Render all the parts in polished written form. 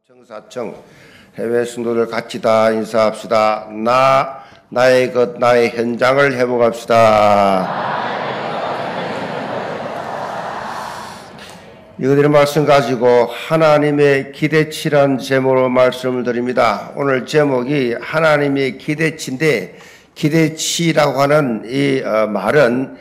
청사청 해외 성도들 같이 다 인사합시다. 나의 것, 나의 현장을 회복합시다. 이거들의 말씀 가지고 하나님의 기대치란 제목으로 말씀을 드립니다. 오늘 제목이 하나님의 기대치인데, 기대치라고 하는 이 말은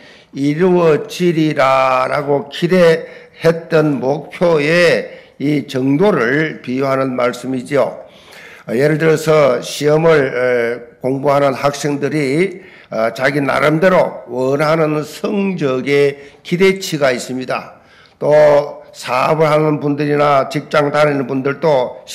이루어지리라라고 기대했던 목표의 이 정도를 비유하는 말씀이죠. 예를 들어서 시험을 공부하는 학생들이 자기 나름대로 원하는 성적의 기대치가 있습니다. 또 사업을 하는 분들이나 직장 다니는 분들도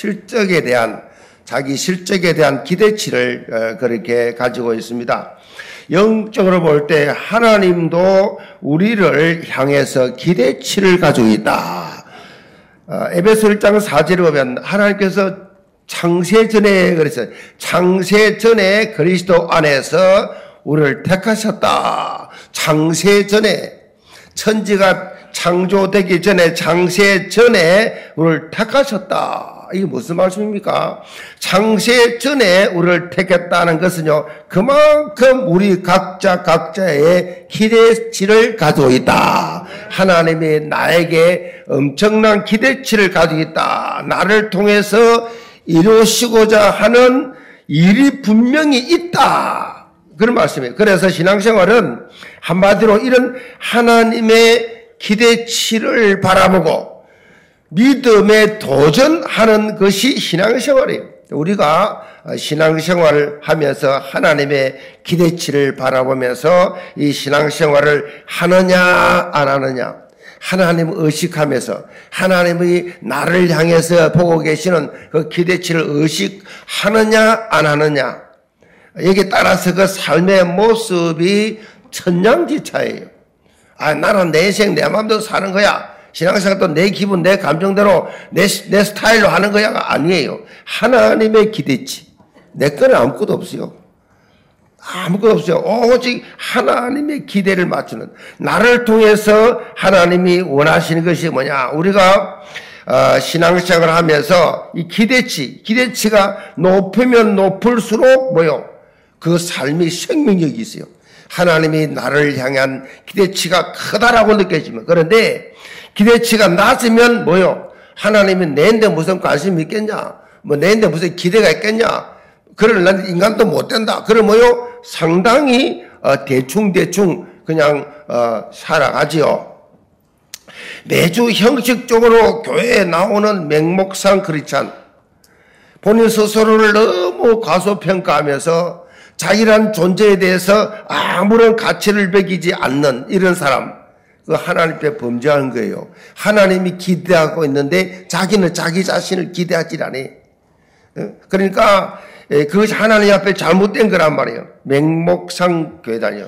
자기 실적에 대한 기대치를 그렇게 가지고 있습니다. 영적으로 볼 때 하나님도 우리를 향해서 기대치를 가지고 있다. 에베소 1장 4절에 보면 하나님께서 창세전에 그랬어요. 창세전에 그리스도 안에서 우리를 택하셨다. 창세전에, 천지가 창조되기 전에 창세전에 우리를 택하셨다. 이게 무슨 말씀입니까? 창세전에 우리를 택했다는 것은요, 그만큼 우리 각자의 기대치를 가지고 있다. 하나님이 나에게 엄청난 기대치를 가지고 있다. 나를 통해서 이루시고자 하는 일이 분명히 있다. 그런 말씀이에요. 그래서 신앙생활은 한마디로 이런 하나님의 기대치를 바라보고 믿음에 도전하는 것이 신앙생활이에요. 우리가 신앙생활을 하면서 하나님의 기대치를 바라보면서 이 신앙생활을 하느냐 안 하느냐, 하나님을 의식하면서 하나님이 나를 향해서 보고 계시는 그 기대치를 의식하느냐 안 하느냐, 여기에 따라서 그 삶의 모습이 천냥지차예요. 나는 내 인생 내 마음대로 사는 거야. 신앙생활도 내 기분, 내 감정대로, 내 스타일로 하는 거야가 아니에요. 하나님의 기대치. 내 거는 아무것도 없어요. 아무것도 없어요. 오직 하나님의 기대를 맞추는, 나를 통해서 하나님이 원하시는 것이 뭐냐. 우리가 신앙생활을 하면서 이 기대치가 높으면 높을수록 그 삶이 생명력이 있어요. 하나님이 나를 향한 기대치가 크다라고 느껴지면. 그런데 기대치가 낮으면 하나님이 내인데 무슨 관심이 있겠냐? 내인데 무슨 기대가 있겠냐? 그럴 난 인간도 못 된다. 그럼 상당히 대충 그냥 살아가지요. 매주 형식적으로 교회에 나오는 맹목상 크리스찬, 본인 스스로를 너무 과소평가하면서 자기란 존재에 대해서 아무런 가치를 매기지 않는 이런 사람, 그 하나님께 범죄하는 거예요. 하나님이 기대하고 있는데 자기는 자기 자신을 기대하지 않아요. 그러니까 그것이 하나님 앞에 잘못된 거란 말이에요. 맹목상 교회다니요.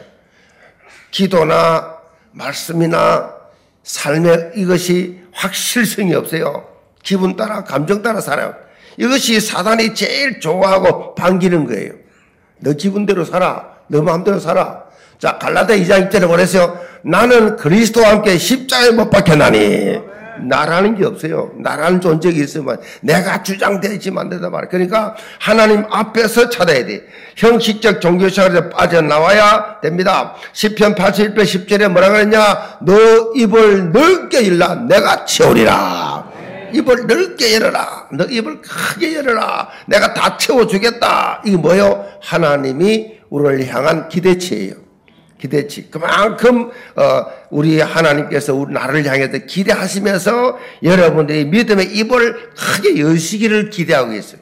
기도나 말씀이나 삶의 이것이 확실성이 없어요. 기분 따라 감정 따라 살아요. 이것이 사단이 제일 좋아하고 반기는 거예요. 너 기분대로 살아. 너 마음대로 살아. 자, 갈라디아 2장 1절에 그랬어요. 나는 그리스도와 함께 십자가에 못 박혔나니. 나라는 게 없어요. 나라는 존재가 있으면 내가 주장되지만 안 된다 말이에요. 그러니까 하나님 앞에서 찾아야 돼. 형식적 종교생활에서 빠져나와야 됩니다. 시편 81편 10절에 뭐라 그랬냐? 너 입을 넓게 열라 내가 채우리라. 입을 넓게 열어라. 너 입을 크게 열어라. 내가 다 채워주겠다. 이게 뭐예요? 하나님이 우리를 향한 기대치예요. 기대치. 그만큼 우리 하나님께서 우리 나를 향해서 기대하시면서 여러분들이 믿음의 입을 크게 여시기를 기대하고 있어요.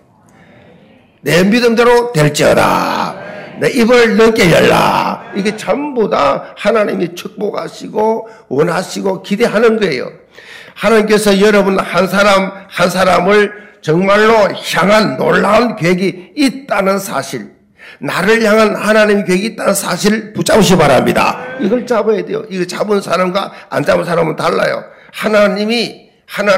내 믿음대로 될지어다. 내 입을 넓게 열라. 이게 전부 다 하나님이 축복하시고 원하시고 기대하는 거예요. 하나님께서 여러분 한 사람을 정말로 향한 놀라운 계획이 있다는 사실, 나를 향한 하나님의 계획이 있다는 사실을 붙잡으시기 바랍니다. 이걸 잡아야 돼요. 이거 잡은 사람과 안 잡은 사람은 달라요. 하나님이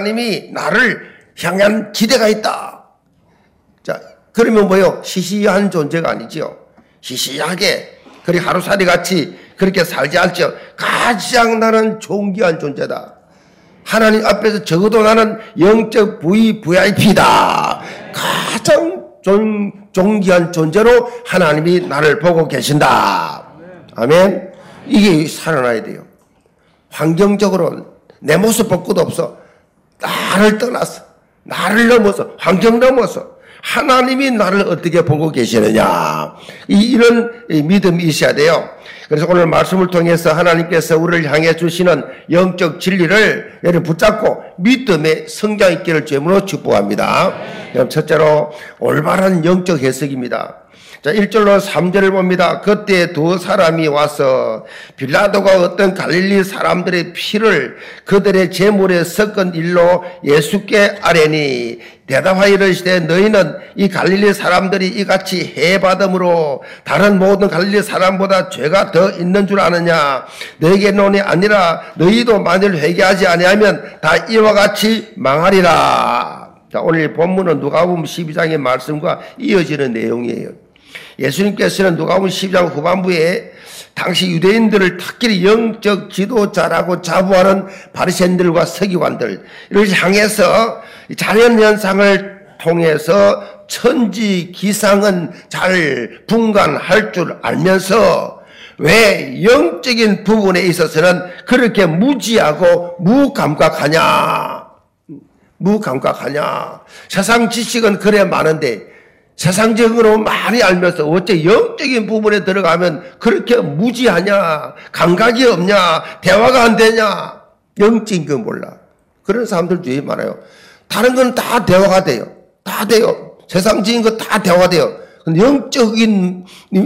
나를 향한 기대가 있다. 자, 그러면 시시한 존재가 아니죠. 시시하게, 그리 하루살이 같이 그렇게 살지 않죠. 가장 나는 존귀한 존재다. 하나님 앞에서 적어도 나는 영적 VVIP다. 가장 존귀한 존재로 하나님이 나를 보고 계신다. 아멘. 이게 살아나야 돼요. 환경적으로 내 모습 볼 것도 없어. 나를 떠나서, 나를 넘어서, 환경 넘어서 하나님이 나를 어떻게 보고 계시느냐. 이런 믿음이 있어야 돼요. 그래서 오늘 말씀을 통해서 하나님께서 우리를 향해 주시는 영적 진리를 여러분 붙잡고 믿음의 성장 있기를 주님으로 축복합니다. 첫째로 올바른 영적 해석입니다. 자, 1절로 3절을 봅니다. 그때 두 사람이 와서 빌라도가 어떤 갈릴리 사람들의 피를 그들의 제물에 섞은 일로 예수께 아뢰니 대답하여 이르시되 너희는 이 갈릴리 사람들이 이같이 해받음으로 다른 모든 갈릴리 사람보다 죄가 더 있는 줄 아느냐. 너희에게론이 아니라 너희도 만일 회개하지 아니하면 다 이와 같이 망하리라. 자, 오늘 본문은 누가복음 12장의 말씀과 이어지는 내용이에요. 예수님께서는 누가복음 12장 후반부에 당시 유대인들을 특히 영적 지도자라고 자부하는 바리새인들과 서기관들 이를 향해서 자연현상을 통해서 천지 기상은 잘 분간할 줄 알면서 왜 영적인 부분에 있어서는 그렇게 무지하고 무감각하냐. 세상 지식은 그래 많은데 세상적으로 많이 알면서 어째 영적인 부분에 들어가면 그렇게 무지하냐, 감각이 없냐, 대화가 안 되냐, 영적인 거 몰라. 그런 사람들 주위에 많아요. 다른 건 다 대화가 돼요. 다 돼요. 세상적인 거 다 대화가 돼요. 근데 영적인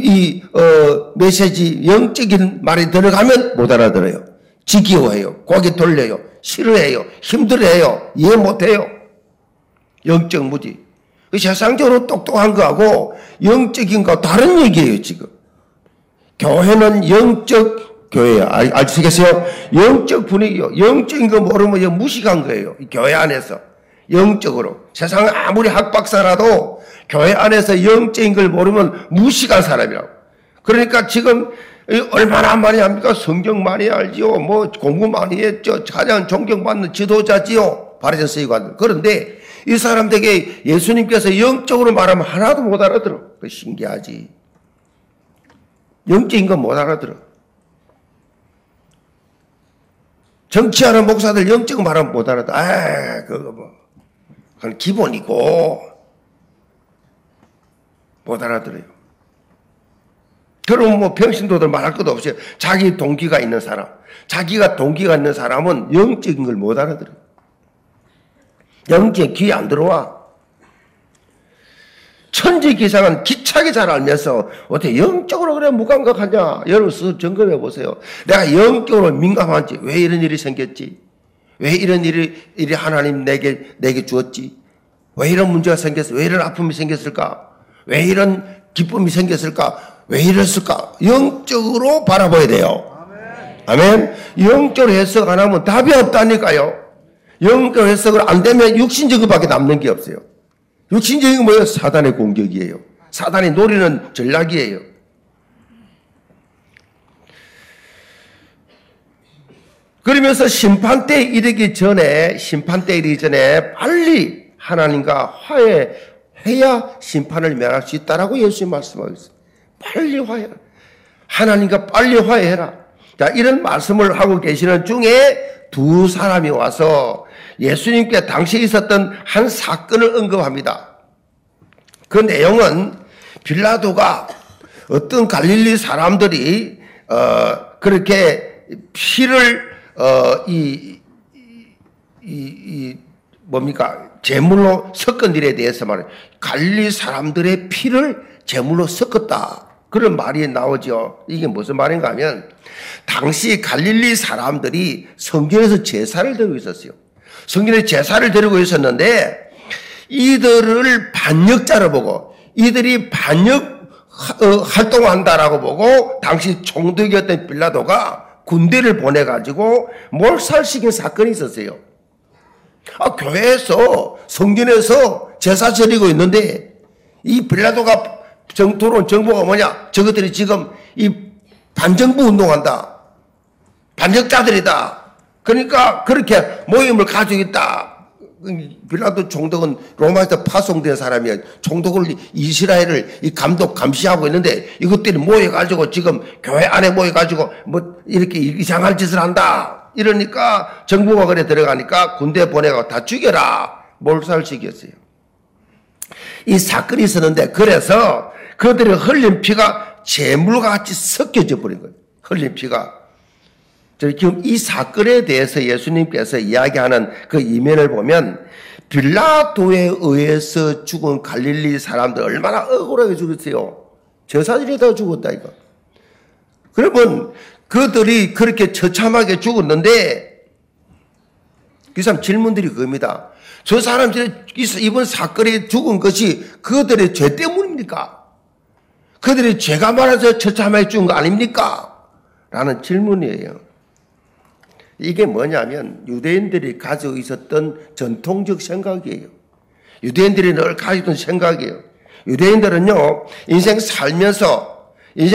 메시지, 영적인 말이 들어가면 못 알아들어요. 지겨워해요. 고개 돌려요. 싫어해요. 힘들어해요. 이해 못해요. 영적 무지. 세상적으로 똑똑한 거하고 영적인 거 다른 얘기예요, 지금. 교회는 영적 교회야. 아시겠어요? 영적 분위기요. 영적인 거 모르면 무식한 거예요. 교회 안에서. 영적으로. 세상 아무리 학박사라도 교회 안에서 영적인 걸 모르면 무식한 사람이라고. 그러니까 지금 얼마나 많이 합니까? 성경 많이 알지요. 뭐 공부 많이 했죠. 가장 존경받는 지도자지요. 바리새인 서기관들. 그런데 이 사람들에게 예수님께서 영적으로 말하면 하나도 못 알아들어. 그 신기하지. 영적인 건 못 알아들어. 정치하는 목사들 영적 말하면 못 알아들어. 그거 뭐. 그건 기본이고. 못 알아들어요. 그럼 뭐 평신도들 말할 것도 없어요. 자기 동기가 있는 사람. 자기가 동기가 있는 사람은 영적인 걸 못 알아들어요. 영적인 귀에 안 들어와. 천지기상은 기차게 잘 알면서 어떻게 영적으로 그래 무감각하냐. 여러분 스스로 점검해 보세요. 내가 영적으로 민감한지, 왜 이런 일이 생겼지? 왜 이런 일이 하나님 내게 주었지? 왜 이런 문제가 생겼어? 왜 이런 아픔이 생겼을까? 왜 이런 기쁨이 생겼을까? 왜 이랬을까? 영적으로 바라봐야 돼요. 아멘. 영적으로 해석 안 하면 답이 없다니까요. 영적 해석을 안 되면 육신적인 밖에 남는 게 없어요. 육신적인 건 뭐예요? 사단의 공격이에요. 사단이 노리는 전략이에요. 그러면서 심판대에 이르기 전에 빨리 하나님과 화해해야 심판을 면할 수 있다라고 예수님 말씀하고 있어요. 빨리 화해. 하나님과 빨리 화해해라. 자, 이런 말씀을 하고 계시는 중에 두 사람이 와서 예수님께 당시에 있었던 한 사건을 언급합니다. 그 내용은 빌라도가 어떤 갈릴리 사람들이 그렇게 피를 제물로 섞은 일에 대해서 말해요. 갈릴리 사람들의 피를 제물로 섞었다. 그런 말이 나오죠. 이게 무슨 말인가 하면 당시 갈릴리 사람들이 성전에서 제사를 드리고 있었어요. 성전에 제사를 드리고 있었는데 이들을 반역자로 보고 이들이 반역 활동한다라고 보고 당시 총독이었던 빌라도가 군대를 보내가지고 몰살시킨 사건이 있었어요. 교회에서 성전에서 제사 드리고 있는데 이 빌라도가 정부가 뭐냐? 저것들이 지금 이 반정부 운동한다. 반역자들이다. 그러니까 그렇게 모임을 가지고 있다. 빌라도 총독은 로마에서 파송된 사람이야. 총독을 이스라엘을 감시하고 있는데 이것들이 모여가지고 지금 교회 안에 모여가지고 뭐 이렇게 이상한 짓을 한다. 이러니까 정부가 그래 들어가니까 군대 보내고 다 죽여라. 몰살시켰어요. 이 사건이 있었는데 그래서 그들의 흘린 피가 재물과 같이 섞여져 버린 거예요. 흘린 피가. 지금 이 사건에 대해서 예수님께서 이야기하는 그 이면을 보면 빌라도에 의해서 죽은 갈릴리 사람들 얼마나 억울하게 죽었어요. 제사들이 다 죽었다 이거. 그러면 그들이 그렇게 처참하게 죽었는데 그 사람 질문들이 그겁니다. 저 사람들이 이번 사건에 죽은 것이 그들의 죄 때문입니까? 그들의 죄가 많아서 처참하게 죽은 거 아닙니까? 라는 질문이에요. 이게 뭐냐면 유대인들이 가지고 있었던 전통적 생각이에요. 유대인들이 늘 가지고 있던 생각이에요. 유대인들은요, 인생을 살면서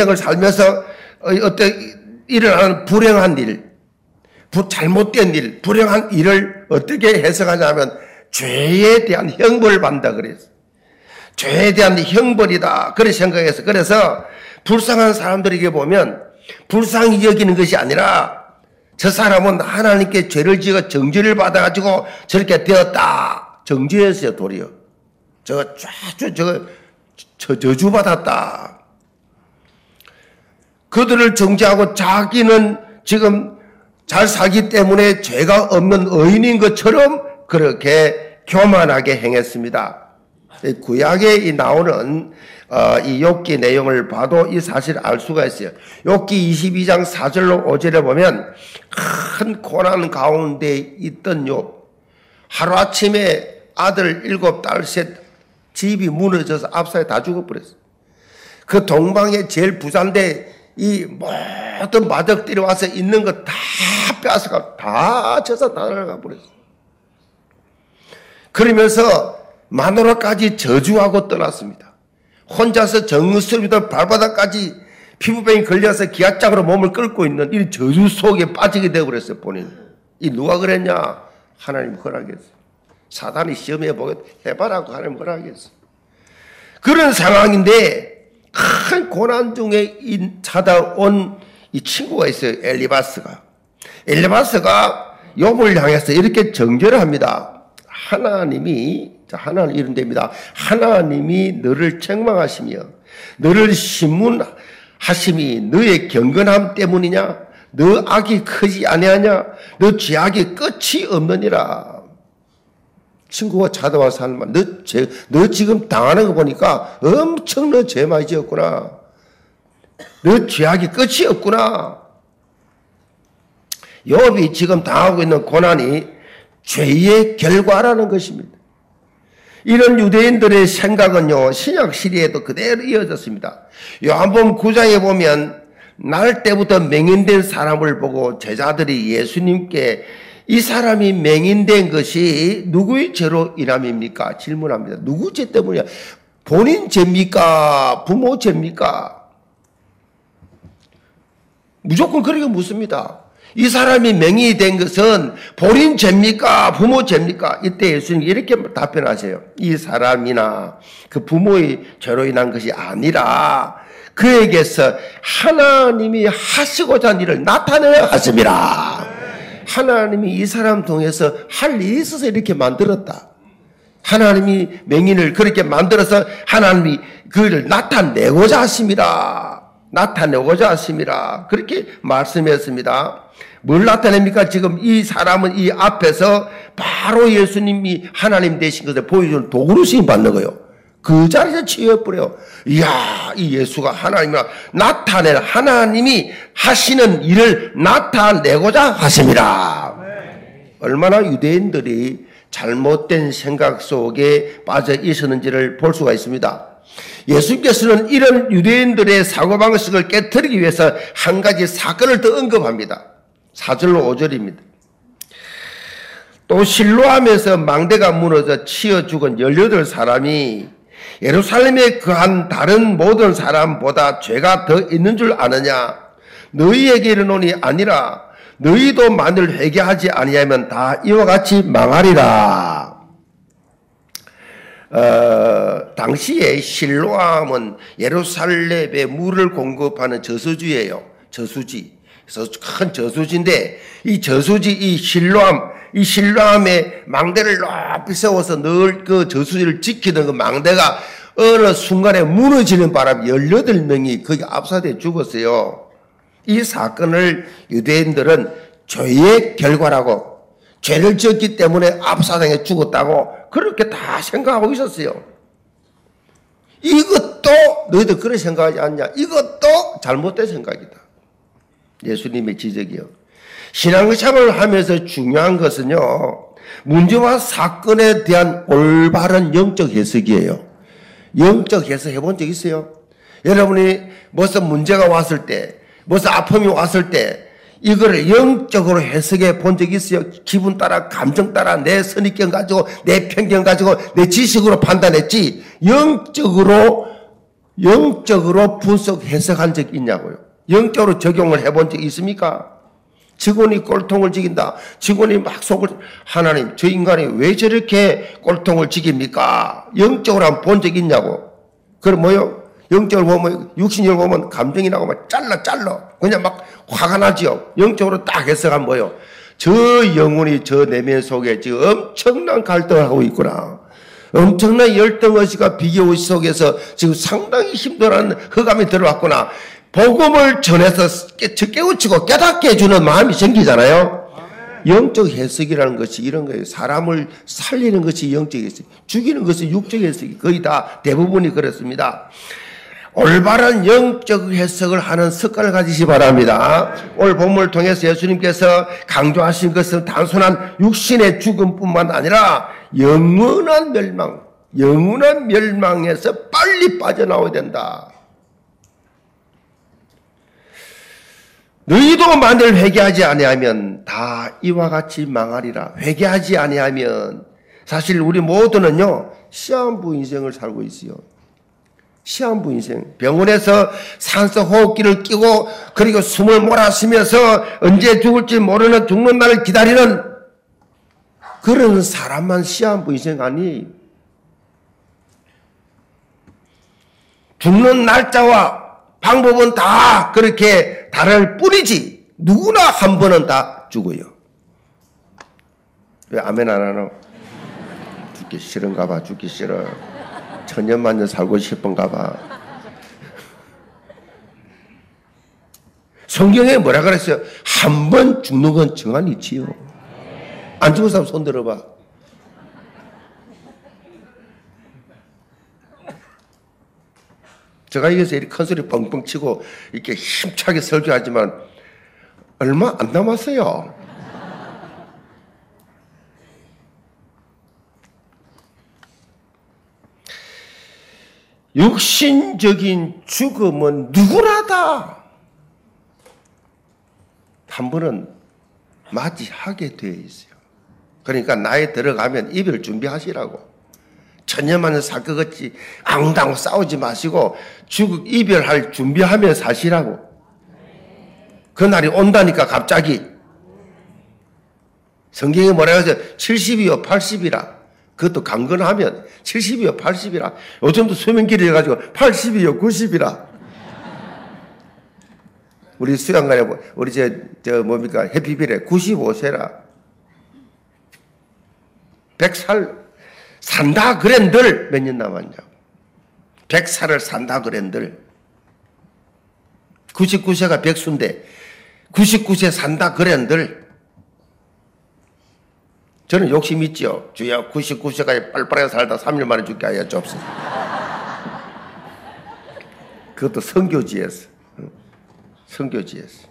어떤 일어나는 불행한 일, 잘못된 일, 불행한 일을 어떻게 해석하냐면 죄에 대한 형벌을 받는다 그랬어요. 죄에 대한 형벌이다. 그렇게 생각해서 그래서 불쌍한 사람들에게 보면 불쌍히 여기는 것이 아니라 저 사람은 하나님께 죄를 지어 정죄를 받아가지고 저렇게 되었다. 정죄했어요, 도리어. 저주받았다. 그들을 정죄하고 자기는 지금 잘 살기 때문에 죄가 없는 의인인 것처럼 그렇게 교만하게 행했습니다. 구약에 나오는 이 욥기 내용을 봐도 이 사실을 알 수가 있어요. 욥기 22장 4절로 5절에 보면 큰 고난 가운데 있던 욥, 하루아침에 아들 7, 셋 집이 무너져서 앞사에 다 죽어버렸어요. 그 동방에 제일 부자인데 이 모든 마적들이 와서 있는 거 다 빼앗아가 다 쳐서 다 날아가 버렸어요. 그러면서 마누라까지 저주하고 떠났습니다. 혼자서 정수리부터 발바닥까지 피부병이 걸려서 기압장으로 몸을 끌고 있는 이 저주 속에 빠지게 되어버렸어요, 본인. 이 누가 그랬냐? 하나님 허락했어요. 사단이 시험해보고 해봐라고 하나님 허락했어요. 그런 상황인데 큰 고난 중에 찾아온 이 친구가 있어요, 엘리바스가. 엘리바스가 욥을 향해서 이렇게 정죄를 합니다. 하나님 이런 데입니다. 하나님이 너를 책망하시며 너를 신문하심이 너의 경건함 때문이냐? 너 악이 크지 아니하냐? 너 죄악이 끝이 없느니라. 친구가 찾아와서 하는 말, 너 지금 당하는 거 보니까 엄청 너 죄 많이 지었구나. 너 죄악이 끝이 없구나. 욥이 지금 당하고 있는 고난이 죄의 결과라는 것입니다. 이런 유대인들의 생각은요, 신약 시대에도 그대로 이어졌습니다. 요한복음 9장에 보면 날 때부터 맹인된 사람을 보고 제자들이 예수님께 이 사람이 맹인된 것이 누구의 죄로 인함입니까? 질문합니다. 누구 죄 때문이야? 본인 죄입니까? 부모 죄입니까? 무조건 그렇게 묻습니다. 이 사람이 맹인이 된 것은 본인 죄입니까? 부모 죄입니까? 이때 예수님이 이렇게 답변하세요. 이 사람이나 그 부모의 죄로 인한 것이 아니라 그에게서 하나님이 하시고자 한 일을 나타내야 하심이라. 하나님이 이 사람 통해서 할 일이 있어서 이렇게 만들었다. 하나님이 맹인을 그렇게 만들어서 하나님이 그를 나타내고자 하심이라. 나타내고자 하심이라. 그렇게 말씀했습니다. 뭘 나타냅니까? 지금 이 사람은 이 앞에서 바로 예수님이 하나님 되신 것을 보여주는 도구로 쓰임받는 거예요. 그 자리에서 치워버려요. 이야, 이 예수가 하나님이라 나타내는 하나님이 하시는 일을 나타내고자 하심이라. 얼마나 유대인들이 잘못된 생각 속에 빠져 있었는지를 볼 수가 있습니다. 예수께서는 이런 유대인들의 사고방식을 깨트리기 위해서 한 가지 사건을 더 언급합니다. 4절로 5절입니다. 또 실로암에서 망대가 무너져 치어 죽은 18사람이 예루살렘에 거한 다른 모든 사람보다 죄가 더 있는 줄 아느냐? 너희에게 이르노니 아니라 너희도 만일 회개하지 아니하면 다 이와 같이 망하리라. 당시에 실로암은 예루살렘에 물을 공급하는 저수지예요. 저수지. 그래서 큰 저수지인데 이 저수지 이 실로암에 망대를 높이 세워서 늘 그 저수지를 지키던 그 망대가 어느 순간에 무너지는 바람에 18명이 거기 압사돼 죽었어요. 이 사건을 유대인들은 죄의 결과라고, 죄를 지었기 때문에 압사당해 죽었다고 그렇게 다 생각하고 있었어요. 이것도 너희들 그렇게 생각하지 않냐? 이것도 잘못된 생각이다. 예수님의 지적이요. 신앙생활을 하면서 중요한 것은요, 문제와 사건에 대한 올바른 영적 해석이에요. 영적 해석 해본 적 있어요? 여러분이 무슨 문제가 왔을 때, 무슨 아픔이 왔을 때 이거를 영적으로 해석해 본 적 있어요? 기분 따라, 감정 따라, 내 선입견 가지고, 내 편견 가지고, 내 지식으로 판단했지 영적으로 분석 해석한 적 있냐고요? 영적으로 적용을 해본 적 있습니까? 직원이 꼴통을 지긴다. 직원이 막 속을, 하나님, 저 인간이 왜 저렇게 꼴통을 지깁니까? 영적으로 한번 본 적 있냐고. 그럼 뭐요? 영적으로 보면, 육신적으로 보면 감정이 나고 막 잘라. 그냥 막 화가 나지요. 영적으로 딱 해석하면 뭐요? 저 영혼이 저 내면 속에 지금 엄청난 갈등을 하고 있구나. 엄청난 열등의식과 비교의식 속에서 지금 상당히 힘들어하는 흑암이 들어왔구나. 복음을 전해서 깨우치고 깨닫게 해주는 마음이 생기잖아요. 영적 해석이라는 것이 이런 거예요. 사람을 살리는 것이 영적 해석, 죽이는 것이 육적 해석이 거의 다 대부분이 그렇습니다. 올바른 영적 해석을 하는 습관을 가지시 바랍니다. 오늘 본문을 통해서 예수님께서 강조하신 것은 단순한 육신의 죽음뿐만 아니라 영원한 멸망에서 빨리 빠져나와야 된다. 너희도 만일 회개하지 아니하면 다 이와 같이 망하리라. 회개하지 아니하면 사실 우리 모두는요 시한부 인생을 살고 있어요. 시한부 인생. 병원에서 산소 호흡기를 끼고 그리고 숨을 몰아쉬면서 언제 죽을지 모르는 죽는 날을 기다리는 그런 사람만 시한부 인생 아니. 죽는 날짜와 방법은 다 그렇게 다를 뿐이지 누구나 한 번은 다 죽어요. 왜 아멘 안 하노? 죽기 싫은가 봐. 죽기 싫어. 천년만년 살고 싶은가 봐. 성경에 뭐라 그랬어요? 한 번 죽는 건 정한이 있지요. 안 죽은 사람 손 들어봐. 제가 여기서 이렇게 큰 소리 뻥뻥 치고 이렇게 힘차게 설교하지만 얼마 안 남았어요. 육신적인 죽음은 누구나 다 한 번은 맞이하게 되어 있어요. 그러니까 나이 들어가면 이별 준비하시라고. 천년만년 살 것 같이 앙당 싸우지 마시고 이별할 준비하며 사시라고. 그날이 온다니까 갑자기. 성경에 뭐라 해서 70이요 80이라. 그것도 강건하면 70이요 80이라. 요즘도 수명 길어져가지고 80이요 90이라. 우리 수양관에 우리 뭡니까 해피빌에 95세라. 100살 산다 그랜들 몇 년 남았냐? 100살을 산다 그랜들. 99세가 백수인데 99세 산다 그랜들. 저는 욕심 있죠. 주여 99세까지 빨빨하게 살다 3일 만에 죽게 하여 주옵소서. 그것도 선교지에서. 선교지에서.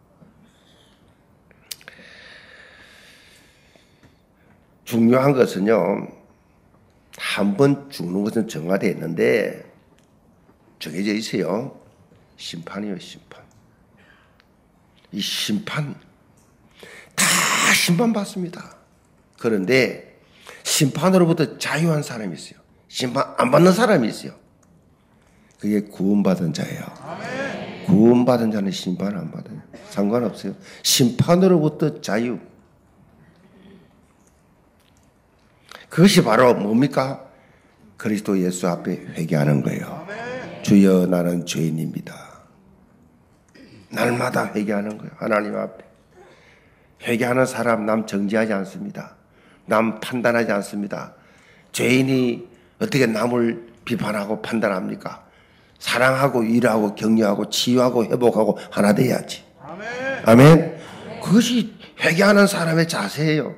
중요한 것은요. 한 번 죽는 것은 정화되어 있는데 정해져 있어요. 심판이요. 심판. 이 심판 다 심판받습니다. 그런데 심판으로부터 자유한 사람이 있어요. 심판 안 받는 사람이 있어요. 그게 구원받은 자예요. 구원받은 자는 심판 안 받아요. 상관없어요. 심판으로부터 자유. 그것이 바로 뭡니까? 그리스도 예수 앞에 회개하는 거예요. 주여 나는 죄인입니다. 날마다 회개하는 거예요. 하나님 앞에. 회개하는 사람 남 정죄하지 않습니다. 남 판단하지 않습니다. 죄인이 어떻게 남을 비판하고 판단합니까? 사랑하고 위로하고 격려하고 치유하고 회복하고 하나 돼야지. 아멘. 그것이 회개하는 사람의 자세예요.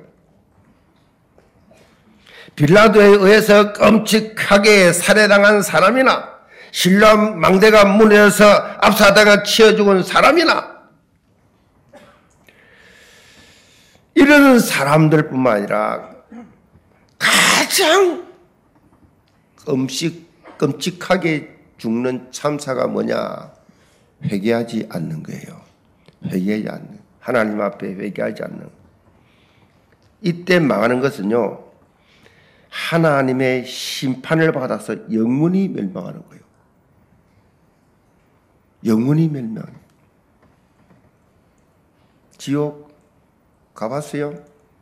빌라도에 의해서 끔찍하게 살해당한 사람이나 신라 망대가 무너져서 압사다가 치어 죽은 사람이나 이런 사람들뿐만 아니라 가장 끔찍하게 죽는 참사가 뭐냐? 회개하지 않는 거예요. 회개하지 않는. 하나님 앞에 회개하지 않는. 이때 망하는 것은요. 하나님의 심판을 받아서 영원히 멸망하는 거예요. 영원히 멸망. 지옥 가봤어요?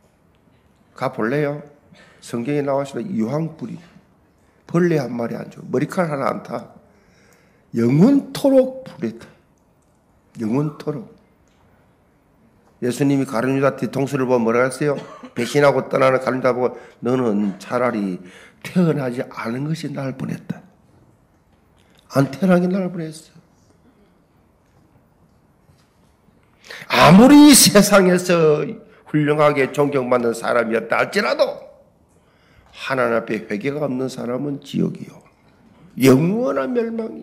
가볼래요? 성경에 나와있는 유황불이. 벌레 한 마리 안 줘. 머리칼 하나 안 타. 영원토록 불에 타. 영원토록. 예수님이 가룟유다 뒤통수를 보고 뭐라 했어요? 배신하고 떠나는 가룟유다 보고 너는 차라리 태어나지 않은 것이 나을 뻔했다. 안 태어나긴 나을 뻔했어. 아무리 세상에서 훌륭하게 존경받는 사람이었다 할지라도 하나님 앞에 회개가 없는 사람은 지옥이요. 영원한 멸망이요.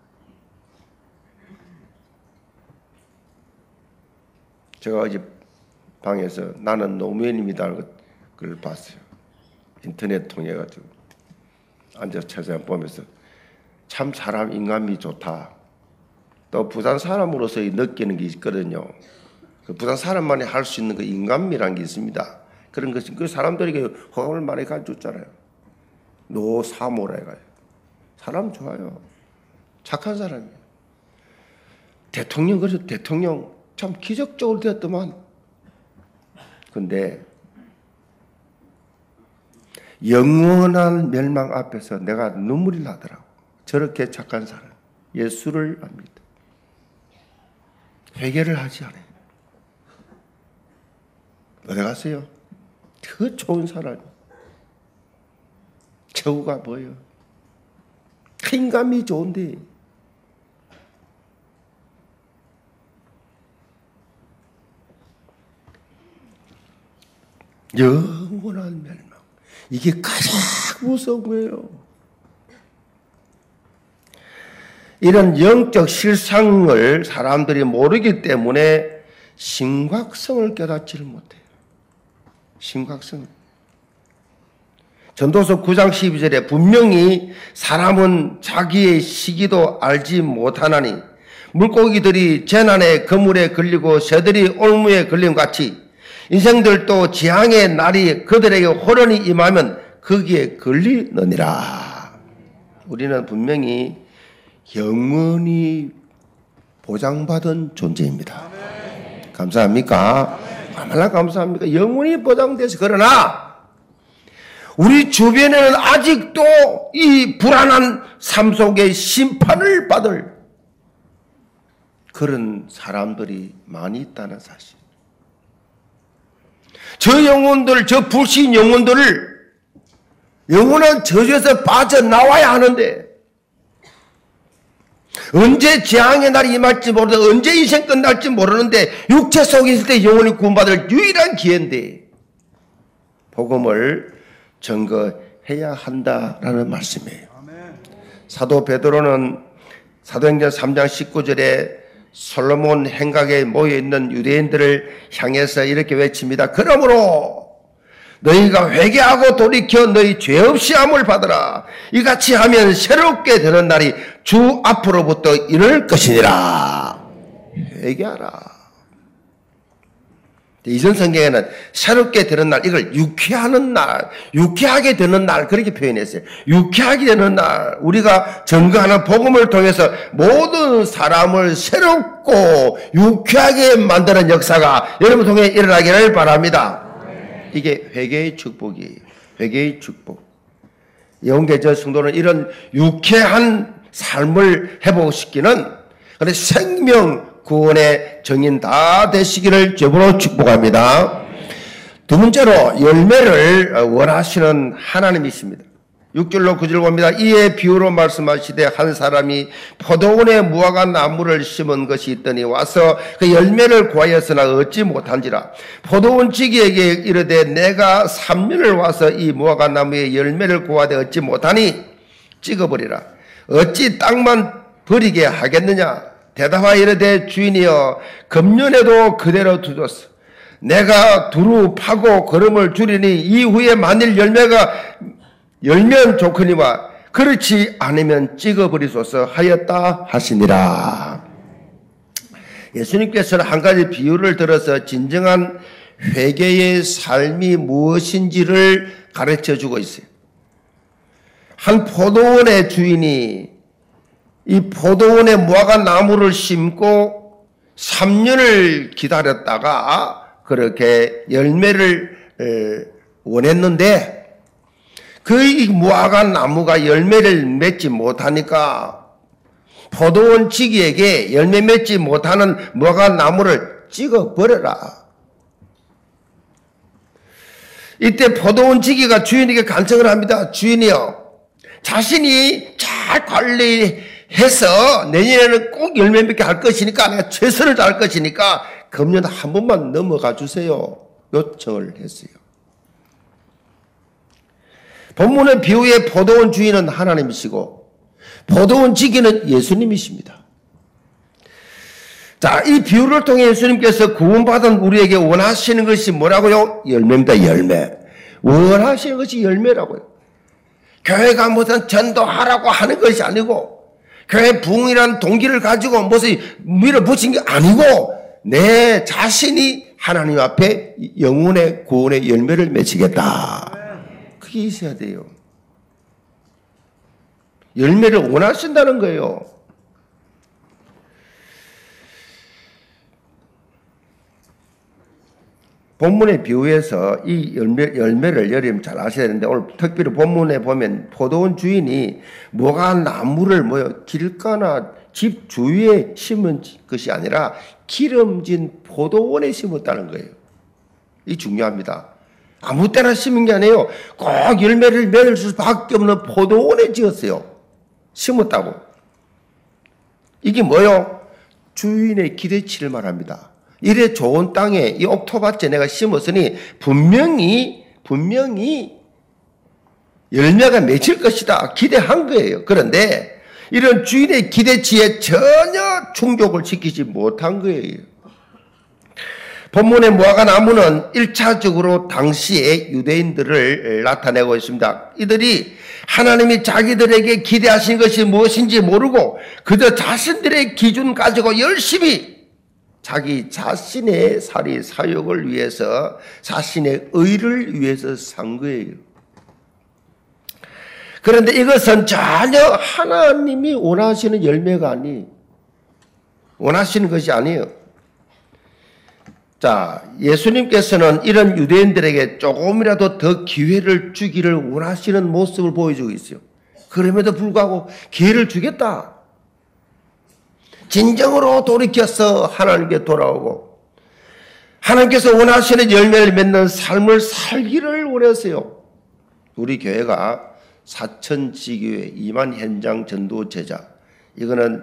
제가 어제 방에서 나는 노무현입니다. 그걸 봤어요. 인터넷 통해 가지고 앉아서 책상 보면서 참 사람 인간미 좋다. 또 부산 사람으로서 느끼는 게 있거든요. 그 부산 사람만이 할 수 있는 그 인간미라는 게 있습니다. 그런 것이 그 사람들에게 호감을 많이 가져줬잖아요. 노사모라 해가지고 사람 좋아요. 착한 사람이에요. 대통령 그래서 대통령 참 기적적으로 되었더만. 근데 영원한 멸망 앞에서 내가 눈물이 나더라고. 저렇게 착한 사람. 예수를 압니다. 회개를 하지 않아요. 어디 갔어요? 그 좋은 사람. 최후가 뭐예요? 인간미 좋은데. 영원한 멸망. 이게 가장 무서운 거예요. 이런 영적 실상을 사람들이 모르기 때문에 심각성을 깨닫지를 못해요. 심각성. 전도서 9장 12절에 분명히 사람은 자기의 시기도 알지 못하나니 물고기들이 재난에 그물에 걸리고 새들이 올무에 걸림 같이 인생들도 재앙의 날이 그들에게 호련히 임하면 거기에 걸리느니라. 우리는 분명히 영원히 보장받은 존재입니다. 감사합니까? 얼마나 감사합니까? 영원히 보장돼서. 그러나 우리 주변에는 아직도 이 불안한 삶 속에 심판을 받을 그런 사람들이 많이 있다는 사실. 저 영혼들, 저 불신 영혼들을 영원한 저주에서 빠져나와야 하는데 언제 재앙의 날이 임할지 모르는데 언제 인생 끝날지 모르는데 육체 속에 있을 때 영혼이 구원받을 유일한 기회인데 복음을 증거해야 한다라는 말씀이에요. 사도 베드로는 사도행전 3장 19절에 솔로몬 행각에 모여있는 유대인들을 향해서 이렇게 외칩니다. 그러므로 너희가 회개하고 돌이켜 너희 죄 없이 함을 받으라. 이같이 하면 새롭게 되는 날이 주 앞으로부터 이를 것이니라. 회개하라. 이전 성경에는 새롭게 되는 날, 이걸 유쾌하는 날, 유쾌하게 되는 날, 그렇게 표현했어요. 유쾌하게 되는 날, 우리가 전거하는 복음을 통해서 모든 사람을 새롭고 유쾌하게 만드는 역사가 여러분 통해 일어나기를 바랍니다. 이게 회개의 축복이에요. 회개의 축복. 영계적 성도는 이런 유쾌한 삶을 회복시키는 그런 생명 구원의 정인 다 되시기를 주으로 축복합니다. 두 번째로 열매를 원하시는 하나님이십니다. 6절로 9절 봅니다. 이에 비유로 말씀하시되 한 사람이 포도원에 무화과 나무를 심은 것이 있더니 와서 그 열매를 구하였으나 얻지 못한지라. 포도원 지기에게 이르되 내가 3년을 와서 이 무화과 나무의 열매를 구하되 얻지 못하니 찍어버리라. 어찌 땅만 버리게 하겠느냐. 대답하여 이르되 주인이여 금년에도 그대로 두었어. 내가 두루 파고 거름을 줄이니 이후에 만일 열매가 열면 좋거니와 그렇지 않으면 찍어버리소서 하였다 하시니라. 예수님께서는 한 가지 비유를 들어서 진정한 회개의 삶이 무엇인지를 가르쳐주고 있어요. 한 포도원의 주인이 이 포도원에 무화과 나무를 심고 3년을 기다렸다가 그렇게 열매를 원했는데 그 무화과 나무가 열매를 맺지 못하니까 포도원 지기에게 열매 맺지 못하는 무화과 나무를 찍어버려라. 이때 포도원 지기가 주인에게 간청을 합니다. 주인이여, 자신이 잘 관리해서 내년에는 꼭 열매 맺게 할 것이니까 내가 최선을 다할 것이니까 금년 한 번만 넘어가 주세요. 요청을 했어요. 본문의 비유의 포도원 주인은 하나님이시고 포도원 지기는 예수님이십니다. 자, 이 비유를 통해 예수님께서 구원받은 우리에게 원하시는 것이 뭐라고요? 열매입니다. 열매. 원하시는 것이 열매라고요. 교회가 무슨 전도하라고 하는 것이 아니고 교회 부흥이라는 동기를 가지고 무슨 밀어붙인 게 아니고 내 자신이 하나님 앞에 영혼의 구원의 열매를 맺히겠다. 그게 있어야 돼요. 열매를 원하신다는 거예요. 본문의 비유에서 이 열매를 여러분 잘 아셔야 되는데 오늘 특별히 본문에 보면 포도원 주인이 무화과 나무를 길가나 집 주위에 심은 것이 아니라 기름진 포도원에 심었다는 거예요. 이 중요합니다. 아무 때나 심은 게 아니에요. 꼭 열매를 맺을 수밖에 없는 포도원에 지었어요. 심었다고. 이게 뭐요? 주인의 기대치를 말합니다. 이래 좋은 땅에 이 옥토밭에 내가 심었으니 분명히 열매가 맺힐 것이다 기대한 거예요. 그런데 이런 주인의 기대치에 전혀 충족을 시키지 못한 거예요. 본문의 무화과 나무는 1차적으로 당시의 유대인들을 나타내고 있습니다. 이들이 하나님이 자기들에게 기대하신 것이 무엇인지 모르고 그저 자신들의 기준 가지고 열심히 자기 자신의 살이 사욕을 위해서 자신의 의를 위해서 산 거예요. 그런데 이것은 전혀 하나님이 원하시는 열매가 원하시는 것이 아니에요. 자, 예수님께서는 이런 유대인들에게 조금이라도 더 기회를 주기를 원하시는 모습을 보여주고 있어요. 그럼에도 불구하고 기회를 주겠다. 진정으로 돌이켜서 하나님께 돌아오고 하나님께서 원하시는 열매를 맺는 삶을 살기를 원했어요. 우리 교회가 사천지교회 2만 현장 전도 제자, 이거는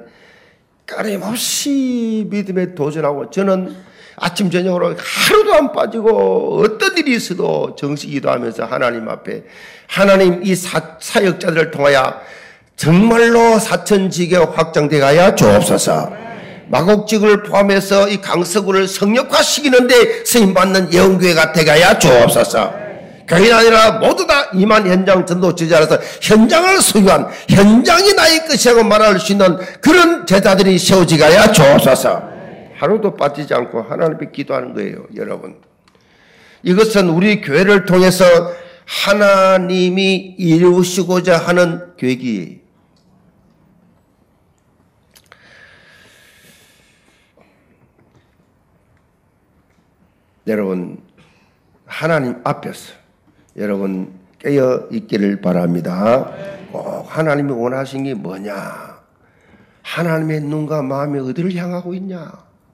끊임없이 믿음에 도전하고 저는 아침 저녁으로 하루도 안 빠지고 어떤 일이 있어도 정식 기도하면서 하나님 앞에 하나님 이 사역자들을 통하여 정말로 사천지교 확장되게 하여 주옵소서. 마곡직을 포함해서 이 강서구를 성역화시키는데 쓰임받는 예언교회가 되게 하여 주옵소서. 교회가 아니라 모두 다 2만 현장 전도 제자라서 현장을 소유한 현장이 나의 것이라고 말할 수 있는 그런 제자들이 세워지게 하여 주옵소서. 하루도 빠지지 않고 하나님 앞에 기도하는 거예요, 여러분. 이것은 우리 교회를 통해서 하나님이 이루시고자 하는 계획이에요. 여러분, 하나님 앞에서 여러분 깨어 있기를 바랍니다. 꼭 하나님이 원하신 게 뭐냐? 하나님의 눈과 마음이 어디를 향하고 있냐?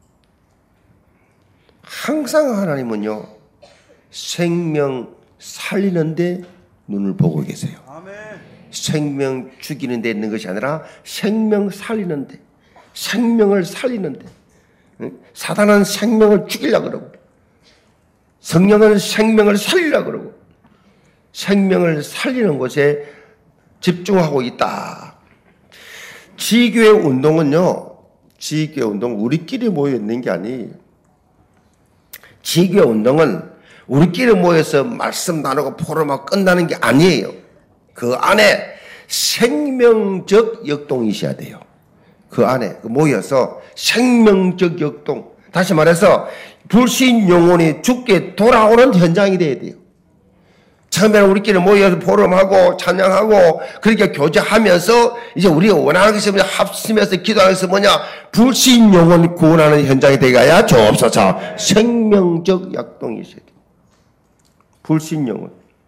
항상 하나님은요, 생명 살리는데 눈을 보고 계세요. 생명 죽이는 데 있는 것이 아니라 생명 살리는데, 생명을 살리는데, 사단은 생명을 죽이려고 그러고 성령은 생명을 살리려고 그러고 생명을 살리는 곳에 집중하고 있다. 지교회 운동은요, 지교회 운동 우리끼리 모여 있는 게 아니에요. 지교회 운동은 우리끼리 모여서 말씀 나누고 포럼하고 끝나는 게 아니에요. 그 안에 생명적 역동이 있어야 돼요. 그 안에 모여서 생명적 역동, 다시 말해서 불신 영혼이 죽게 돌아오는 현장이 돼야 돼요. 처음에는 우리끼리 모여서 포럼하고 찬양하고 그렇게 교제하면서 이제 우리가 원하는 것이 뭐냐, 합심해서 기도하는 것이 뭐냐, 불신 영혼 구원하는 현장이 되어야 주옵소서. 생명적 역동이 있어야 돼요. 불신 영혼.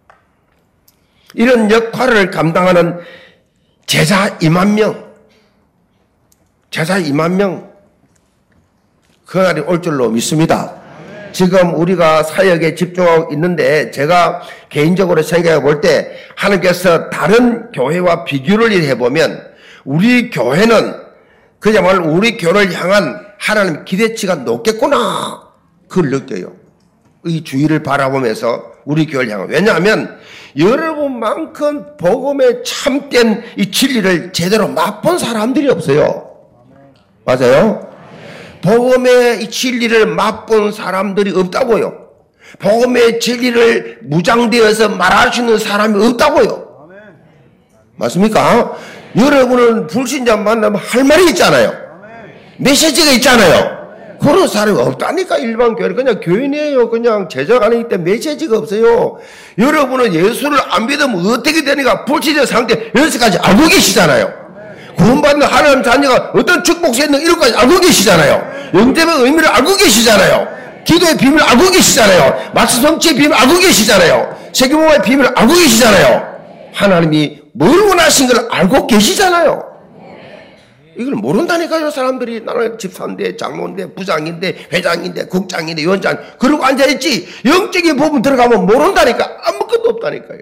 이런 역할을 감당하는 제자 2만 명, 제자 2만 명, 그날이 올 줄로 믿습니다. 지금 우리가 사역에 집중하고 있는데 제가 개인적으로 생각해 볼 때 하나님께서 다른 교회와 비교를 해보면 우리 교회는 그야말로 우리 교회를 향한 하나님 기대치가 높겠구나, 그걸 느껴요. 이 주위를 바라보면서 우리 교회를 향한. 왜냐하면 여러분만큼 복음에 참된 이 진리를 제대로 맛본 사람들이 없어요. 맞아요? 복음의 이 진리를 맛본 사람들이 없다고요. 복음의 진리를 무장되어서 말할 수 있는 사람이 없다고요. 맞습니까? 여러분은 불신자 만나면 할 말이 있잖아요. 메시지가 있잖아요. 그런 사람이 없다니까. 일반 교회는 그냥 교인이에요. 그냥 제자가 아니기 때문에 메시지가 없어요. 여러분은 예수를 안 믿으면 어떻게 되니까 불신자 상태 여기까지 알고 계시잖아요. 구원받는 하나님 자녀가 어떤 축복이 있는 이런 것까지 알고 계시잖아요. 영접의 의미를 알고 계시잖아요. 기도의 비밀을 알고 계시잖아요. 말씀 성취의 비밀을 알고 계시잖아요. 세계복음의 비밀을 알고 계시잖아요. 하나님이 뭘 원하신 걸 알고 계시잖아요. 이걸 모른다니까요. 사람들이 나는 집사인데 장로인데 부장인데 회장인데 국장인데 위원장 그러고 앉아있지, 영적인 부분 들어가면 모른다니까. 아무것도 없다니까요.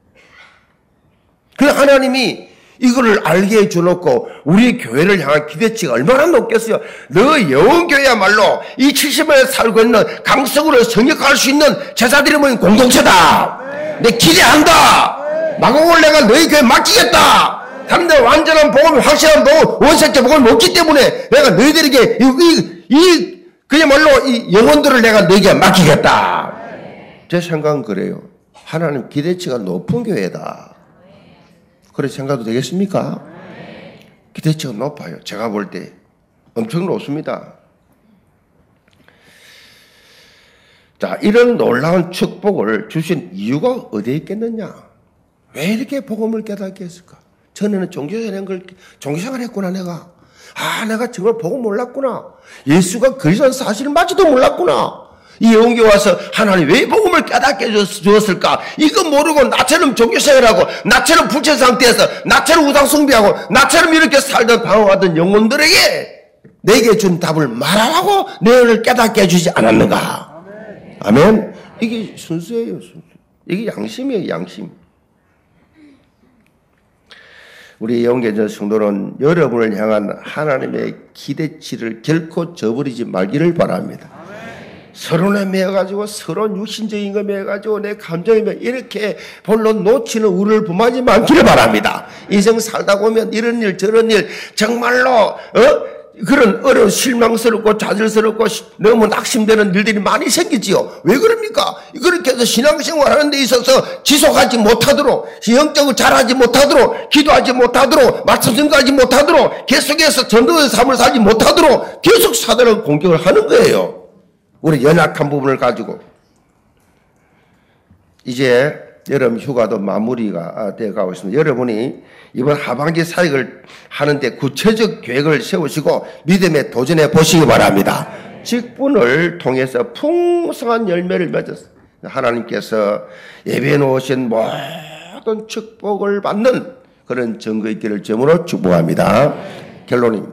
그래서 하나님이 이거를 알게 해주놓고 우리 교회를 향한 기대치가 얼마나 높겠어요. 너 영혼교회야말로 이 70만에 살고 있는 강성으로 성역할 수 있는 제자들이 모인 공동체다. 내 기대한다. 마공을 내가 너희 교회에 맡기겠다. 다른데 완전한 복음, 확실한 복음, 원색적 복음을 없기 때문에 내가 너희들에게 그야말로 이 영혼들을 내가 너희에게 맡기겠다. 제 생각은 그래요. 하나님 기대치가 높은 교회다. 그렇게 생각도 되겠습니까? 기대치가 높아요. 제가 볼 때 엄청 높습니다. 자, 이런 놀라운 축복을 주신 이유가 어디에 있겠느냐? 왜 이렇게 복음을 깨닫게 했을까? 전에는 종교생활을 했구나, 내가. 내가 정말 복음 몰랐구나. 예수가 그리스도는 사실을 맞지도 몰랐구나. 이 영계 와서 하나님 왜 복음을 깨닫게 주었을까? 이거 모르고 나처럼 종교생활하고 나처럼 불체 상태에서 나처럼 우상 숭배하고 나처럼 이렇게 살던 방황하던 영혼들에게 내게 준 답을 말하라고 너를 깨닫게 해주지 않았는가? 아멘. 이게 순수예요. 순수. 이게 양심이에요. 양심. 우리 영계전 성도는 여러분을 향한 하나님의 기대치를 결코 저버리지 말기를 바랍니다. 서론에 매여가지고 서론 육신적인 거 매여가지고 내 감정에 매여 이렇게 본론 놓치는 우리를 범하지 않기를 바랍니다. 인생 살다 보면 이런 일 저런 일 정말로 그런 어려운 실망스럽고 좌절스럽고 너무 낙심되는 일들이 많이 생기지요. 왜 그럽니까? 그렇게 해서 신앙생활하는 데 있어서 지속하지 못하도록, 영적으로 잘하지 못하도록, 기도하지 못하도록, 말씀 증거하지 못하도록, 계속해서 전도의 삶을 살지 못하도록 계속 사단은 공격을 하는 거예요. 우리 연약한 부분을 가지고. 이제 여름 휴가도 마무리가 되어가고 있습니다. 여러분이 이번 하반기 사역을 하는데 구체적 계획을 세우시고 믿음에 도전해 보시기 바랍니다. 직분을 통해서 풍성한 열매를 맺었습니다. 하나님께서 예배해 놓으신 모든 축복을 받는 그런 증거 있기를 점으로 축복합니다. 결론입니다.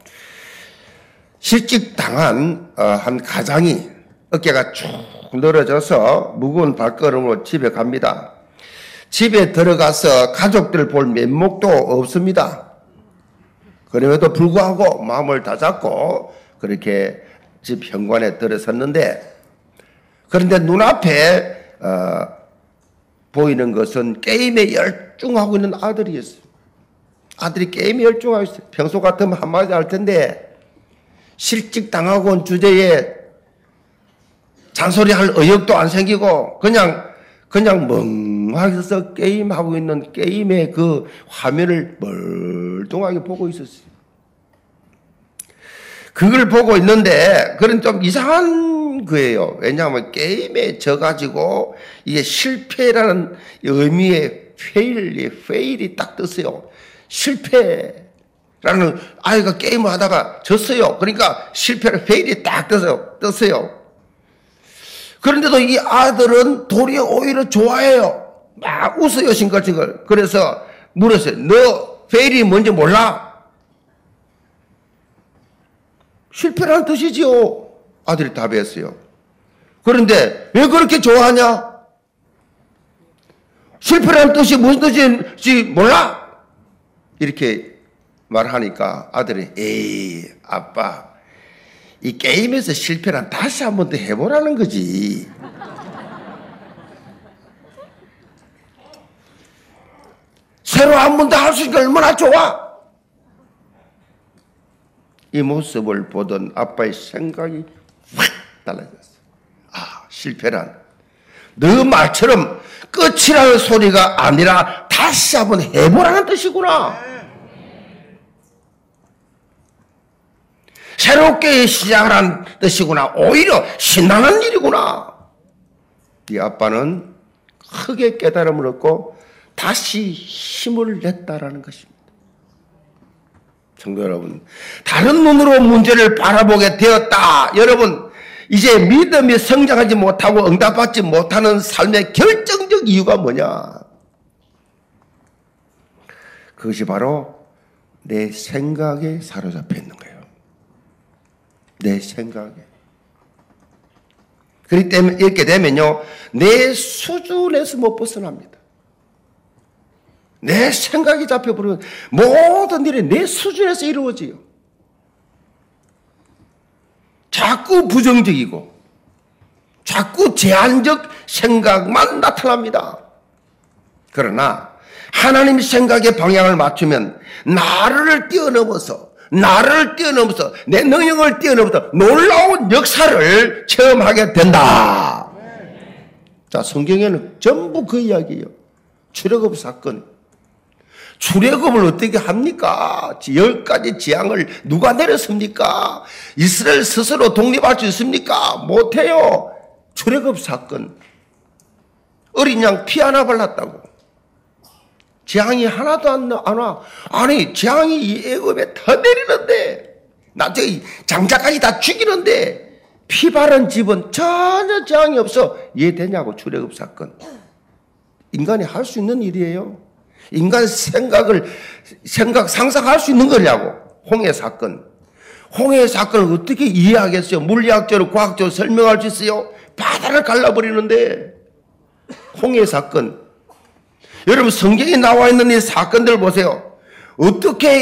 실직 당한 한 가장이 어깨가 쭉 늘어져서 무거운 발걸음으로 집에 갑니다. 집에 들어가서 가족들 볼 면목도 없습니다. 그럼에도 불구하고 마음을 다잡고 그렇게 집 현관에 들어섰는데, 그런데 눈앞에 보이는 것은 게임에 열중하고 있는 아들이었어요. 아들이 게임에 열중하고 있어요. 평소 같으면 한마디 할 텐데 실직 당하고 온 주제에 잔소리할 의욕도 안 생기고 그냥 멍하게 서 게임하고 있는 게임의 그 화면을 멀뚱하게 보고 있었어요. 그걸 보고 있는데 그건 좀 이상한 거예요. 왜냐하면 게임에 져가지고 이게 실패라는 의미의 페일이 딱 떴어요. 실패라는, 아이가 게임을 하다가 졌어요. 그러니까 실패를 페일이 딱 떴어요. 그런데도 이 아들은 도리어 오히려 좋아해요. 막 웃어요, 싱글싱글. 그래서 물었어요. 너 페일이 뭔지 몰라? 실패라는 뜻이지요. 아들이 답했어요. 그런데 왜 그렇게 좋아하냐? 실패라는 뜻이 무슨 뜻인지 몰라? 이렇게 말하니까 아들이, 에이, 아빠, 이 게임에서 실패란 다시 한 번 더 해보라는 거지. 새로 한 번 더 할 수 있으니까 얼마나 좋아? 이 모습을 보던 아빠의 생각이 확 달라졌어. 아, 실패란 너 말처럼 끝이라는 소리가 아니라 다시 한번 해보라는 뜻이구나. 새롭게 시작을 한 뜻이구나. 오히려 신나는 일이구나. 이 아빠는 크게 깨달음을 얻고 다시 힘을 냈다라는 것입니다. 성도 여러분, 다른 눈으로 문제를 바라보게 되었다. 여러분, 이제 믿음이 성장하지 못하고 응답받지 못하는 삶의 결정적 이유가 뭐냐? 그것이 바로 내 생각에 사로잡혀 있는 거예요. 내 생각에. 그렇기 때문에 이렇게 되면요, 내 수준에서 못 벗어납니다. 내 생각이 잡혀버리면 모든 일이 내 수준에서 이루어져요. 자꾸 부정적이고 자꾸 제한적 생각만 나타납니다. 그러나 하나님 생각의 방향을 맞추면 나를 뛰어넘어서 내 능력을 뛰어넘어서 놀라운 역사를 체험하게 된다. 자, 성경에는 전부 그 이야기예요. 출애굽 사건. 출애굽을 어떻게 합니까? 10가지 재앙을 누가 내렸습니까? 이스라엘 스스로 독립할 수 있습니까? 못해요. 출애굽 사건. 어린 양 피 하나 발랐다고 재앙이 하나도 안 와. 아니, 재앙이 이 애굽에 더 내리는데, 나중에 장자까지 다 죽이는데 피 바른 집은 전혀 재앙이 없어. 이해되냐고. 출애굽 사건. 인간이 할 수 있는 일이에요. 인간 상상할 수 있는 거냐고. 홍해 사건. 홍해 사건을 어떻게 이해하겠어요? 물리학적으로, 과학적으로 설명할 수 있어요? 바다를 갈라버리는데. 홍해 사건. 여러분, 성경에 나와 있는 이 사건들 보세요. 어떻게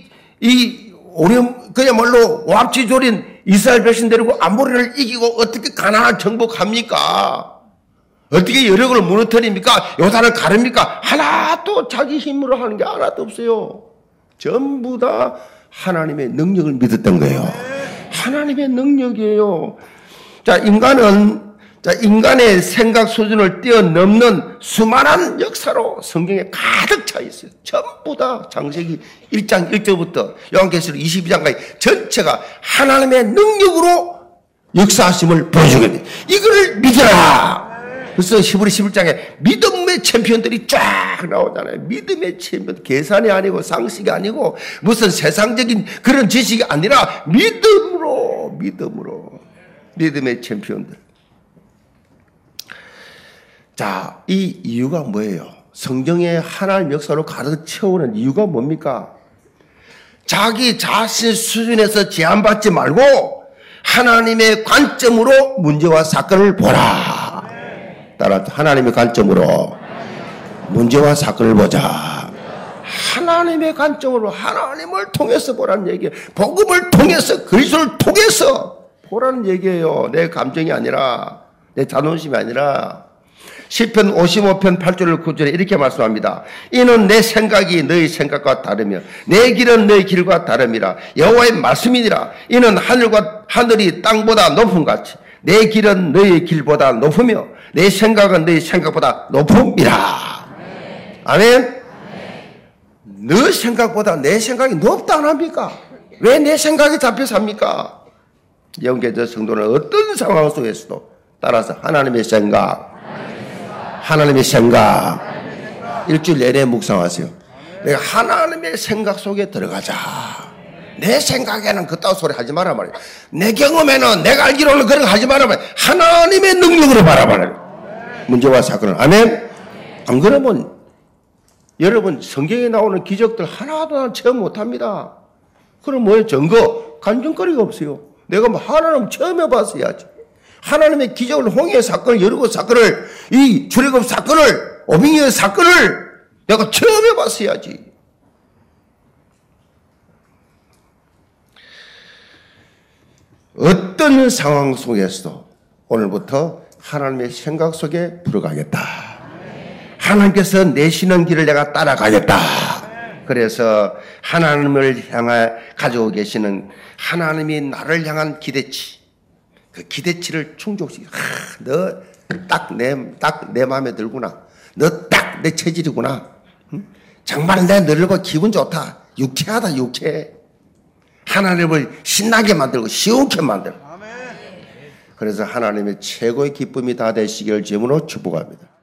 그야말로 오합지졸인 이스라엘 백성 데리고 아모리를 이기고 어떻게 가나안을 정복합니까? 어떻게 여력을 무너뜨립니까? 요단을 가릅니까? 하나도 자기 힘으로 하는 게 하나도 없어요. 전부 다 하나님의 능력을 믿었던 거예요. 하나님의 능력이에요. 자, 인간의 생각 수준을 뛰어넘는 수많은 역사로 성경에 가득 차 있어요. 전부 다 창세기 1장 1절부터 요한계시록 22장까지 전체가 하나님의 능력으로 역사하심을 보여주게 돼. 이걸 믿어라. 그래서 히브리 11장에 믿음의 챔피언들이 쫙 나오잖아요. 믿음의 챔피언. 계산이 아니고 상식이 아니고 무슨 세상적인 그런 지식이 아니라 믿음으로. 믿음의 챔피언들. 자, 이 이유가 뭐예요? 성경의 하나님 역사로 가르쳐오는 이유가 뭡니까? 자기 자신 수준에서 제한받지 말고 하나님의 관점으로 문제와 사건을 보라. 따라 하나님의 관점으로 문제와 사건을 보자. 하나님의 관점으로 하나님을 통해서 보라는 얘기예요. 복음을 통해서 그리스도를 통해서 보라는 얘기예요. 내 감정이 아니라 내 자존심이 아니라. 시편 55편 8절 9절에 이렇게 말씀합니다. 이는 내 생각이 너희 생각과 다르며 내 길은 너희 길과 다름이라. 여호와의 말씀이니라. 이는 하늘이 땅보다 높음 같이 내 길은 너희 길보다 높으며 내 생각은 너희 생각보다 높음이라. 아멘. 너 생각보다 내 생각이 높다 안 합니까? 왜 내 생각이 잡혀 삽니까? 영계적 성도는 어떤 상황 속에서도 따라서 하나님의 생각 일주일 내내 묵상하세요. 내가 하나님의 생각 속에 들어가자. 내 생각에는 그따위 소리 하지 마라 말이야. 내 경험에는 내가 알기로는 그런 거 하지 마라 말이야. 하나님의 능력으로 바라봐라. 문제와 사건을. 아멘. 안 그러면 여러분 성경에 나오는 기적들 하나도 난 체험 못합니다. 그럼 뭐예요? 증거 간증거리가 없어요. 내가 뭐 하나님 처음 해봤어야지. 하나님의 기적을 홍해 사건을 여리고 사건을 이 출애굽 사건을 오병이어 사건을 내가 처음 해봤어야지. 어떤 상황 속에서도 오늘부터 하나님의 생각 속에 들어가겠다. 하나님께서 내시는 길을 내가 따라가겠다. 그래서 하나님을 향해 가지고 계시는 하나님이 나를 향한 기대치, 그 기대치를 충족시켜. 너 딱 내 마음에 들구나. 너 딱 내 체질이구나. 정말 내 너를 보고 기분 좋다. 유쾌하다, 유쾌해. 하나님을 신나게 만들고 시원케 만들고. 그래서 하나님의 최고의 기쁨이 다 되시기를 주님으로 축복합니다.